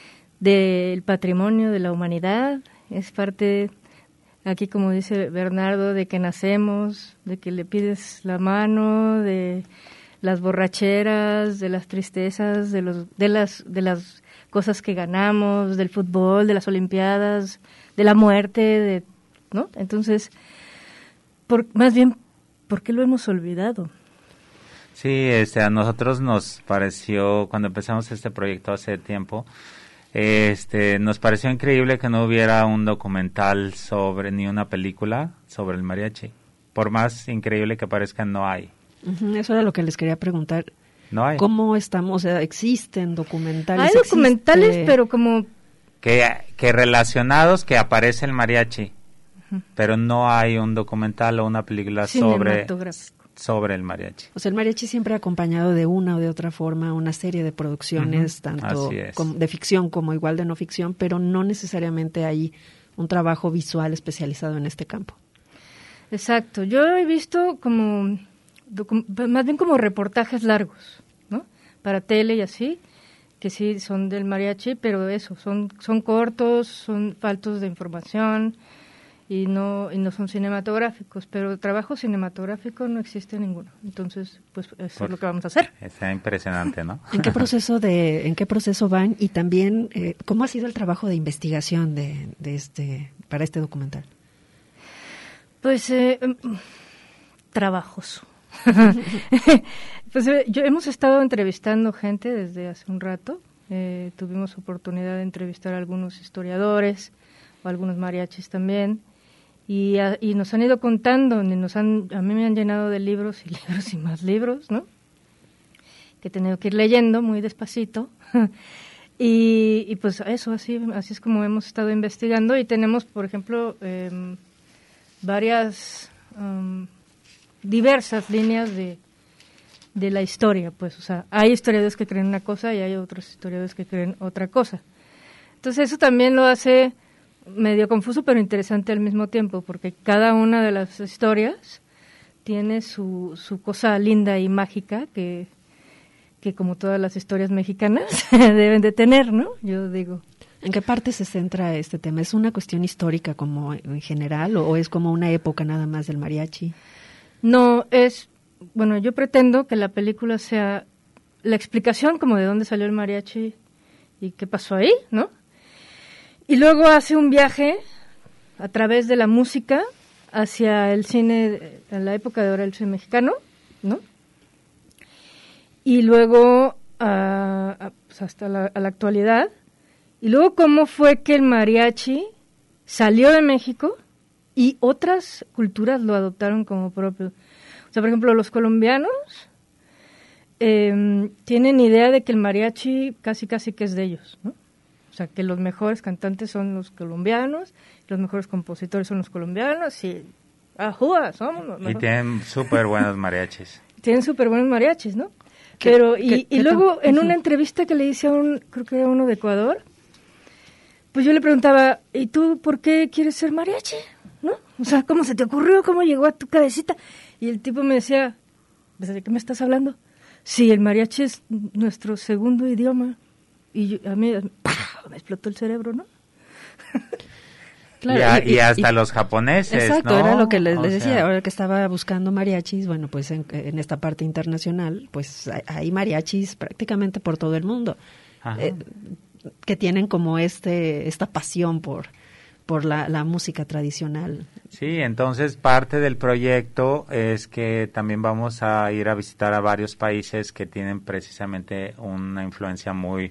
Speaker 7: del patrimonio de la humanidad, es parte, aquí como dice Bernardo, de que nacemos, de que le pides la mano, de las borracheras, de las tristezas, de los de las de las cosas que ganamos, del fútbol, de las olimpiadas, de la muerte, de, ¿no? Entonces, por, más bien, ¿por qué lo hemos olvidado?
Speaker 8: Sí, este, a nosotros nos pareció, cuando empezamos este proyecto hace tiempo, este, nos pareció increíble que no hubiera un documental sobre, ni una película sobre el mariachi. Por más increíble que parezca, no hay.
Speaker 2: Uh-huh, eso era lo que les quería preguntar.
Speaker 8: No hay.
Speaker 2: ¿Cómo estamos? O sea, ¿existen documentales?
Speaker 7: Hay documentales,
Speaker 2: existe...
Speaker 7: pero como...
Speaker 8: Que, que relacionados, que aparece el mariachi. Pero no hay un documental o una película sobre, sobre el mariachi.
Speaker 2: O sea, el mariachi siempre ha acompañado de una o de otra forma una serie de producciones, uh-huh. tanto com- de ficción como igual de no ficción, pero no necesariamente hay un trabajo visual especializado en este campo.
Speaker 7: Exacto. Yo he visto como, más bien como reportajes largos, ¿no? Para tele y así, que sí son del mariachi, pero eso, son, son cortos, son faltos de información y no, y no son cinematográficos, pero trabajo cinematográfico no existe ninguno. Entonces, pues eso
Speaker 8: Por,
Speaker 7: es lo que vamos a hacer.
Speaker 8: Está impresionante, ¿no?
Speaker 2: ¿En qué proceso de, en qué proceso van? Y también, eh, ¿cómo ha sido el trabajo de investigación de, de este, para este documental?
Speaker 7: Pues, eh, trabajoso. Pues eh, yo hemos estado entrevistando gente desde hace un rato. Eh, tuvimos oportunidad de entrevistar a algunos historiadores o algunos mariachis también. Y, a, y nos han ido contando, y nos han, a mí me han llenado de libros y libros y más libros, ¿no? Que he tenido que ir leyendo muy despacito. y, y pues eso, así, así es como hemos estado investigando. Y tenemos, por ejemplo, eh, varias, um, diversas líneas de, de la historia, pues, o sea, hay historiadores que creen una cosa y hay otros historiadores que creen otra cosa. Entonces eso también lo hace medio confuso pero interesante al mismo tiempo, porque cada una de las historias tiene su, su cosa linda y mágica que, que como todas las historias mexicanas deben de tener, ¿no? Yo digo.
Speaker 2: ¿En qué parte se centra este tema? ¿Es una cuestión histórica como en general o es como una época nada más del mariachi?
Speaker 7: No, es, bueno, yo pretendo que la película sea la explicación como de dónde salió el mariachi y qué pasó ahí, ¿no? Y luego hace un viaje a través de la música hacia el cine, en la época de oro del cine mexicano, ¿no? Y luego a, a, pues hasta la, a la actualidad. Y luego cómo fue que el mariachi salió de México y otras culturas lo adoptaron como propio. O sea, por ejemplo, los colombianos eh, tienen idea de que el mariachi casi casi que es de ellos, ¿no? O sea, que los mejores cantantes son los colombianos, los mejores compositores son los colombianos y ¡ajúa! Somos los mejores.
Speaker 8: Y tienen súper buenos mariachis.
Speaker 7: Tienen súper buenos mariachis, ¿no? Pero, y,
Speaker 2: ¿Qué,
Speaker 7: y
Speaker 2: qué
Speaker 7: luego,
Speaker 2: tan...
Speaker 7: en una entrevista que le hice a un, creo que era uno de Ecuador, pues yo le preguntaba, ¿y tú por qué quieres ser mariachi? ¿No? O sea, ¿cómo se te ocurrió? ¿Cómo llegó a tu cabecita? Y el tipo me decía, ¿de qué me estás hablando? Sí, el mariachi es nuestro segundo idioma. Y yo, a mí ¡pah! Me explotó el cerebro, ¿no?
Speaker 8: Claro, y, a, y, y hasta y, los japoneses,
Speaker 2: exacto,
Speaker 8: ¿no?
Speaker 2: Era lo que les, les decía,
Speaker 8: sea...
Speaker 2: ahora que estaba buscando mariachis, bueno, pues en, en esta parte internacional, pues hay, hay mariachis prácticamente por todo el mundo, eh, que tienen como este esta pasión por por la, la música tradicional.
Speaker 8: Sí, entonces parte del proyecto es que también vamos a ir a visitar a varios países que tienen precisamente una influencia muy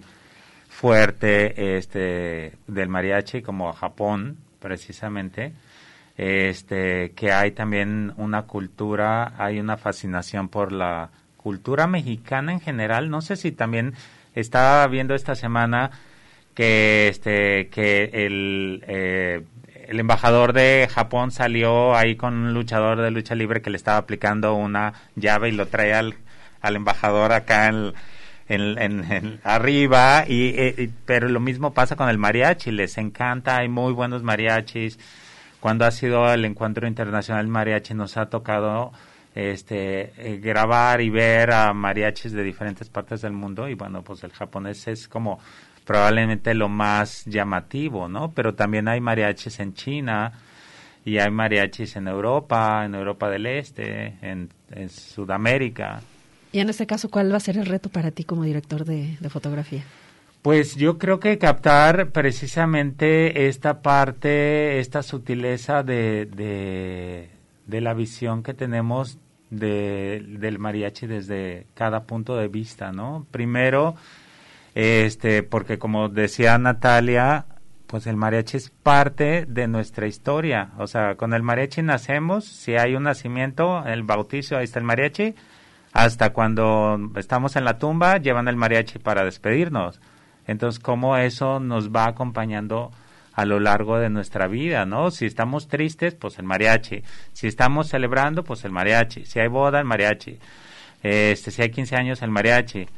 Speaker 8: fuerte este del mariachi, como Japón precisamente, este que hay también una cultura, hay una fascinación por la cultura mexicana en general. No sé si también estaba viendo esta semana que este que el eh, el embajador de Japón salió ahí con un luchador de lucha libre que le estaba aplicando una llave y lo trae al, al embajador acá en En, en, en arriba y, y pero lo mismo pasa con el mariachi, les encanta, hay muy buenos mariachis. Cuando ha sido el encuentro internacional mariachi nos ha tocado este eh, grabar y ver a mariachis de diferentes partes del mundo y bueno, pues el japonés es como probablemente lo más llamativo, ¿no? Pero también hay mariachis en China y hay mariachis en Europa, en Europa del Este, en, en Sudamérica.
Speaker 2: Y en este caso, ¿cuál va a ser el reto para ti como director de, de fotografía?
Speaker 8: Pues yo creo que captar precisamente esta parte, esta sutileza de, de, de la visión que tenemos de, del mariachi desde cada punto de vista, ¿no? Primero, este, porque como decía Natalia, pues el mariachi es parte de nuestra historia. O sea, con el mariachi nacemos, si hay un nacimiento, el bautizo, ahí está el mariachi. Hasta cuando estamos en la tumba, llevan el mariachi para despedirnos. Entonces, cómo eso nos va acompañando a lo largo de nuestra vida, ¿no? Si estamos tristes, pues el mariachi. Si estamos celebrando, pues el mariachi. Si hay boda, el mariachi. Este, si hay quince años, el mariachi.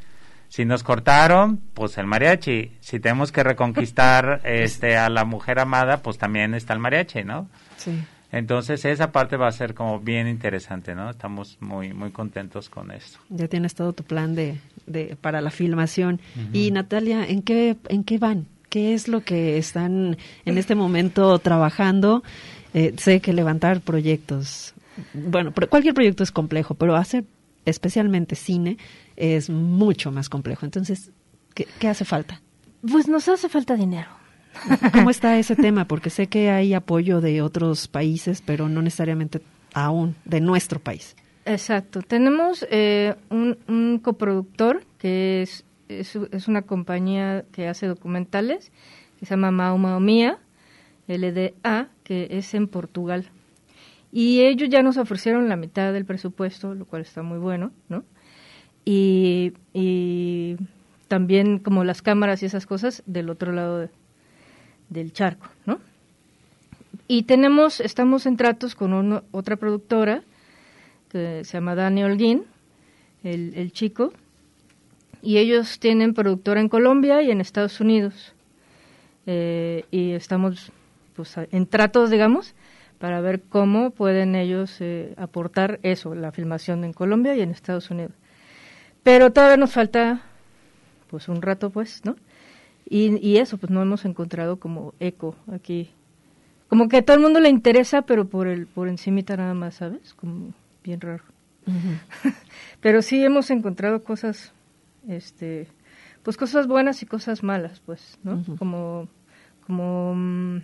Speaker 8: Si nos cortaron, pues el mariachi. Si tenemos que reconquistar este a la mujer amada, pues también está el mariachi, ¿no?
Speaker 2: Sí.
Speaker 8: Entonces esa parte va a ser como bien interesante, ¿no? Estamos muy muy contentos con esto.
Speaker 2: Ya tienes todo tu plan de, de para la filmación.
Speaker 8: Uh-huh.
Speaker 2: Y Natalia, ¿en qué en qué van? ¿Qué es lo que están en este momento trabajando? Eh, sé que levantar proyectos, bueno, cualquier proyecto es complejo, pero hacer especialmente cine es mucho más complejo. Entonces, ¿qué, qué hace falta?
Speaker 7: Pues nos hace falta dinero.
Speaker 2: ¿Cómo está ese tema? Porque sé que hay apoyo de otros países, pero no necesariamente aún de nuestro país.
Speaker 7: Exacto. Tenemos eh, un, un coproductor que es, es, es una compañía que hace documentales, que se llama Mau Mau Mía, L D A, que es en Portugal. Y ellos ya nos ofrecieron la mitad del presupuesto, lo cual está muy bueno, ¿no? Y, y también como las cámaras y esas cosas del otro lado de, del charco, ¿no? Y tenemos, estamos en tratos con uno, otra productora que se llama Dani Holguín, el, el chico, y ellos tienen productora en Colombia y en Estados Unidos. Eh, y estamos pues en tratos, digamos, para ver cómo pueden ellos eh, aportar eso, la filmación en Colombia y en Estados Unidos. Pero todavía nos falta pues un rato, pues, ¿no? Y, y eso, pues no hemos encontrado como eco aquí. Como que a todo el mundo le interesa, pero por el por encimita nada más, ¿sabes? Como bien raro. Uh-huh. Pero sí hemos encontrado cosas, este, pues cosas buenas y cosas malas, pues, ¿no? Uh-huh. Como, como, um,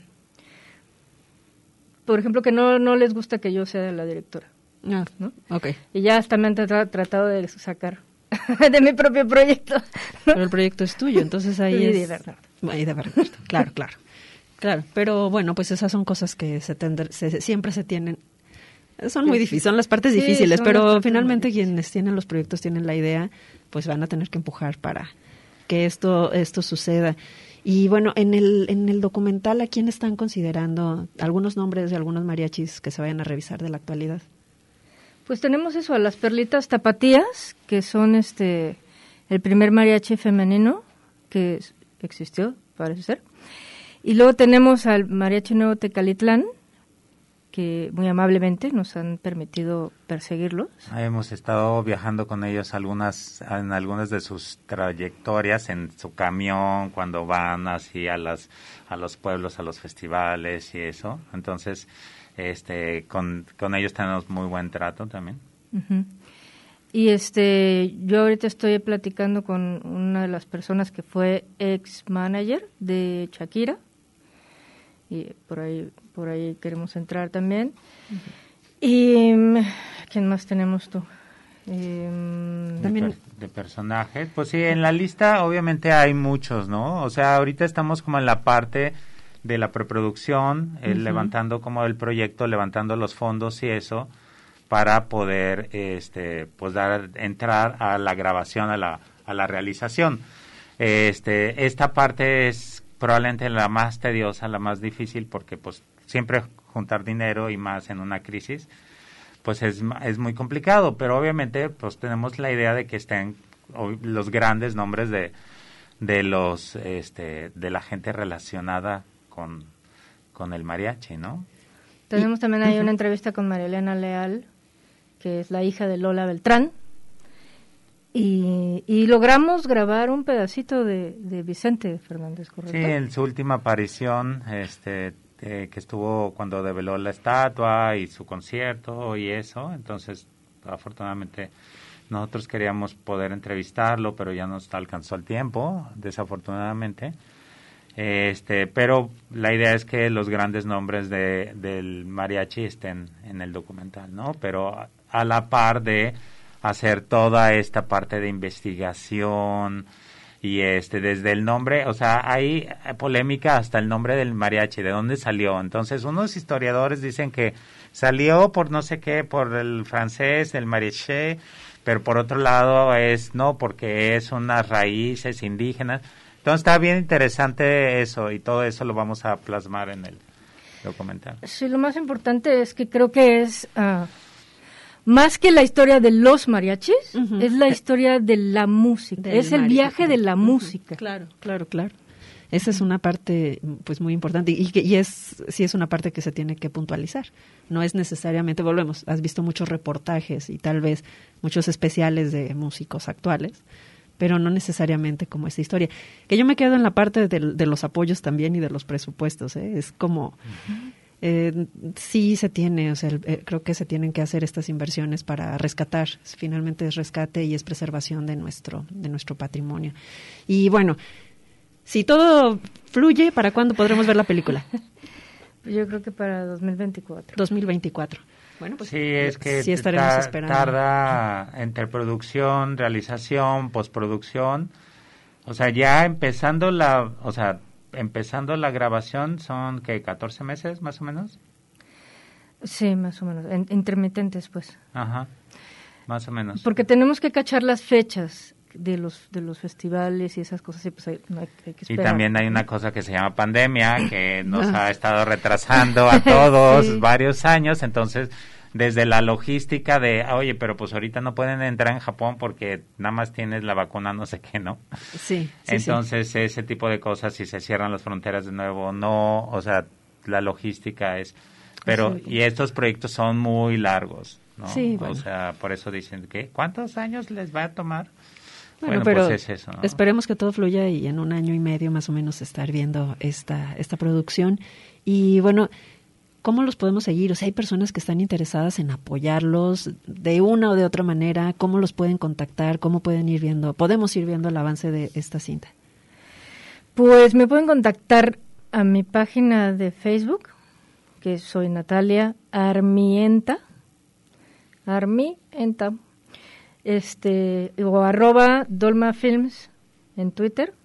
Speaker 7: por ejemplo, que no no les gusta que yo sea la directora.
Speaker 2: Ah,
Speaker 7: ¿no?
Speaker 2: Okay.
Speaker 7: Y ya hasta me han tra- tratado de sacar de mi propio proyecto.
Speaker 2: Pero el proyecto es tuyo, entonces ahí
Speaker 7: y
Speaker 2: es...
Speaker 7: de verdad.
Speaker 2: Y de verdad, claro, claro. Claro, pero bueno, pues esas son cosas que se tender, se, siempre se tienen. Son muy difíciles, son las partes
Speaker 7: sí,
Speaker 2: difíciles, pero finalmente
Speaker 7: difíciles.
Speaker 2: Quienes tienen los proyectos, tienen la idea, pues van a tener que empujar para que esto esto suceda. Y bueno, en el en el documental, ¿a quién están considerando algunos nombres de algunos mariachis que se vayan a revisar de la actualidad?
Speaker 7: Pues tenemos eso, a las Perlitas Tapatías, que son este el primer mariachi femenino que existió, parece ser. Y luego tenemos al Mariachi Nuevo Tecalitlán, que muy amablemente nos han permitido perseguirlos.
Speaker 8: Hemos estado viajando con ellos algunas en algunas de sus trayectorias en su camión cuando van así a las a los pueblos, a los festivales y eso. Entonces, este con con ellos tenemos muy buen trato también.
Speaker 7: Uh-huh. Y este yo ahorita estoy platicando con una de las personas que fue ex manager de Shakira. Y por ahí por ahí queremos entrar también. Uh-huh. Y ¿quién más tenemos tú? Eh,
Speaker 8: también de, per, de personajes, pues sí, en la lista obviamente hay muchos, ¿no? O sea, ahorita estamos como en la parte de la preproducción, uh-huh. eh, levantando como el proyecto, levantando los fondos y eso para poder este pues dar entrar a la grabación, a la a la realización. Este esta parte es probablemente la más tediosa, la más difícil, porque pues siempre juntar dinero y más en una crisis, pues es, es muy complicado, pero obviamente pues tenemos la idea de que estén los grandes nombres de de los este de la gente relacionada con con el mariachi, ¿no?
Speaker 7: Tenemos también ahí una entrevista con María Elena Leal, que es la hija de Lola Beltrán. Y, y logramos grabar un pedacito de, de Vicente Fernández, ¿correcto?
Speaker 8: Sí, en su última aparición, este, eh, que estuvo cuando develó la estatua y su concierto y eso. Entonces, afortunadamente, nosotros queríamos poder entrevistarlo, pero ya nos alcanzó el tiempo, desafortunadamente. Este, pero la idea es que los grandes nombres de, del mariachi estén en el documental, ¿no? Pero a la par de hacer toda esta parte de investigación y este desde el nombre, o sea, hay polémica hasta el nombre del mariachi, de dónde salió. Entonces, unos historiadores dicen que salió por no sé qué, por el francés, el mariachi, pero por otro lado es no, porque es unas raíces indígenas. Entonces, está bien interesante eso y todo eso lo vamos a plasmar en el documental.
Speaker 7: Sí, lo más importante es que creo que es uh, más que la historia de los mariachis,
Speaker 2: uh-huh.
Speaker 7: es la historia de la música,
Speaker 2: Del
Speaker 7: es el
Speaker 2: mariachi.
Speaker 7: viaje de la
Speaker 2: Uh-huh.
Speaker 7: música.
Speaker 2: Claro, claro, claro. Esa es una parte pues muy importante y, que, y es sí es una parte que se tiene que puntualizar. No es necesariamente, volvemos, has visto muchos reportajes y tal vez muchos especiales de músicos actuales, pero no necesariamente como esta historia. Que yo me quedo en la parte de, de los apoyos también y de los presupuestos, ¿eh? Es como, uh-huh. eh, sí se tiene, o sea, el, eh, creo que se tienen que hacer estas inversiones para rescatar, finalmente es rescate y es preservación de nuestro, de nuestro patrimonio. Y bueno, si todo fluye, ¿para cuándo podremos ver la película?
Speaker 7: Yo creo que para dos mil veinticuatro.
Speaker 2: dos mil veinticuatro. Bueno, pues
Speaker 8: sí, es que
Speaker 2: sí estaremos
Speaker 8: ta-
Speaker 2: esperando.
Speaker 8: tarda entre producción, realización, postproducción. O sea, ya empezando la, o sea, empezando la grabación son que catorce meses más o menos.
Speaker 7: Sí, más o menos, en, intermitentes pues.
Speaker 8: Ajá. Más o menos.
Speaker 7: Porque tenemos que cachar las fechas de los de los festivales y esas cosas y pues hay, hay, hay que esperar.
Speaker 8: Y también hay una cosa que se llama pandemia que nos ha estado retrasando a todos sí. varios años, entonces desde la logística de, oye, pero pues ahorita no pueden entrar en Japón porque nada más tienes la vacuna no sé qué, ¿no?
Speaker 2: Sí. sí
Speaker 8: entonces
Speaker 2: sí.
Speaker 8: ese tipo de cosas, si se cierran las fronteras de nuevo, no, o sea, la logística es, pero sí. y estos proyectos son muy largos, ¿no?
Speaker 2: Sí, bueno.
Speaker 8: O sea, por eso dicen que, ¿cuántos años les va a tomar?
Speaker 2: Bueno,
Speaker 8: bueno,
Speaker 2: pero
Speaker 8: pues es eso, ¿no?
Speaker 2: Esperemos que todo fluya y en un año y medio más o menos estar viendo esta esta producción. Y bueno, ¿cómo los podemos seguir? O sea, hay personas que están interesadas en apoyarlos de una o de otra manera. ¿Cómo los pueden contactar? ¿Cómo pueden ir viendo? ¿Podemos ir viendo el avance de esta cinta?
Speaker 7: Pues me pueden contactar a mi página de Facebook, que soy Natalia Armienta. Armienta. Este, o arroba Dolma Films en Twitter,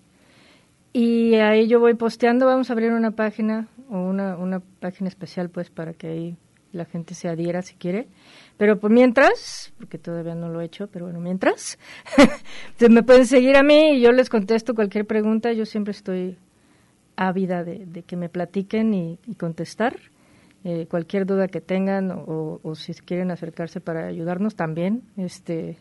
Speaker 7: y ahí yo voy posteando. Vamos a abrir una página o una, una página especial pues para que ahí la gente se adhiera si quiere, pero por mientras, porque todavía no lo he hecho, pero bueno, mientras me pueden seguir a mí y yo les contesto cualquier pregunta. Yo siempre estoy ávida de, de que me platiquen y, y contestar. Eh, cualquier duda que tengan o, o si quieren acercarse para ayudarnos también, este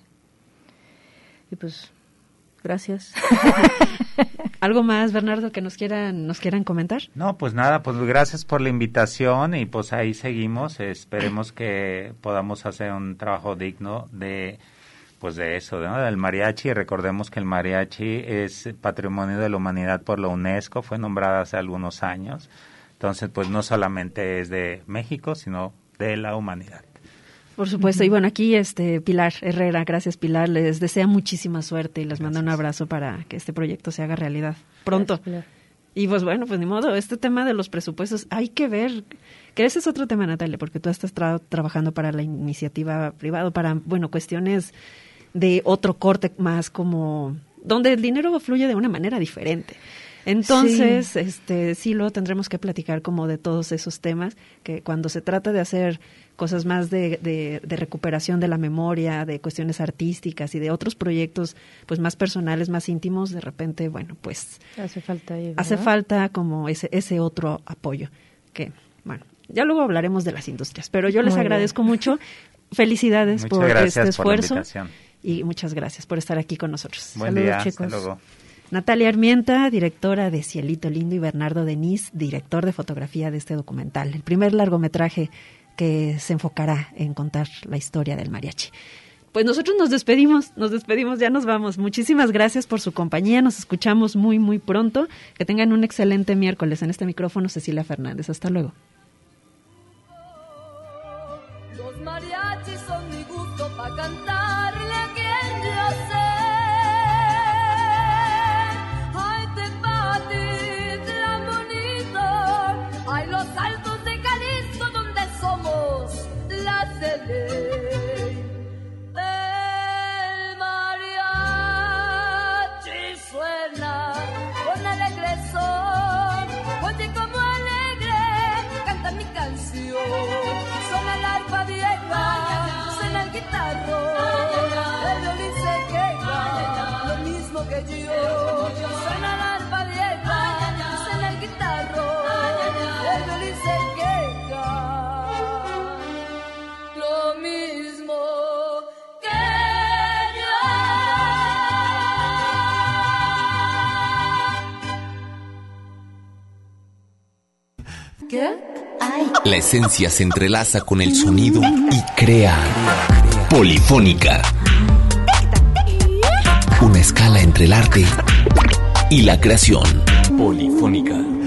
Speaker 7: y pues gracias.
Speaker 2: ¿Algo más, Bernardo, que nos quieran nos quieran comentar?
Speaker 8: No, pues nada, pues gracias por la invitación y pues ahí seguimos. Esperemos que podamos hacer un trabajo digno de pues de eso, ¿no? Del mariachi. Recordemos que el mariachi es Patrimonio de la Humanidad por la UNESCO, fue nombrada hace algunos años. Entonces, pues no solamente es de México, sino de la humanidad.
Speaker 2: Por supuesto. Uh-huh. Y bueno, aquí este Pilar Herrera, gracias Pilar, les desea muchísima suerte y les gracias. Manda un abrazo para que este proyecto se haga realidad pronto. Gracias, y pues bueno, pues ni modo, este tema de los presupuestos, hay que ver, que ese es otro tema, Natalia, porque tú estás tra- trabajando para la iniciativa privada, para, bueno, cuestiones de otro corte más como, donde el dinero fluye de una manera diferente. Entonces, sí. este, sí lo tendremos que platicar como de todos esos temas, que cuando se trata de hacer cosas más de, de, de recuperación de la memoria, de cuestiones artísticas y de otros proyectos pues más personales, más íntimos, de repente, bueno, pues
Speaker 7: hace falta ahí, ¿verdad?
Speaker 2: Hace falta como ese ese otro apoyo, que, bueno, ya luego hablaremos de las industrias, pero yo les Muy agradezco bien. mucho. Felicidades
Speaker 8: muchas
Speaker 2: por
Speaker 8: gracias
Speaker 2: este esfuerzo
Speaker 8: por la invitación.
Speaker 2: Y muchas gracias por estar aquí con nosotros.
Speaker 8: Buen
Speaker 2: Saludos,
Speaker 8: día,
Speaker 2: chicos.
Speaker 8: hasta luego.
Speaker 2: Natalia Armienta, directora de Cielito Lindo, y Bernardo Denis, director de fotografía de este documental, el primer largometraje que se enfocará en contar la historia del mariachi. Pues nosotros nos despedimos, nos despedimos, ya nos vamos. Muchísimas gracias por su compañía, nos escuchamos muy, muy pronto. Que tengan un excelente miércoles. En este micrófono, Cecilia Fernández. Hasta luego.
Speaker 9: Los mariachis son mi gusto para cantarle a quien yo sé. Hay los altos de Jalisco donde somos la ley. El mariachi suena con alegre son, oye como alegre
Speaker 1: La esencia se entrelaza con el sonido y crea Polifónica. Una escala entre el arte y la creación. Polifónica.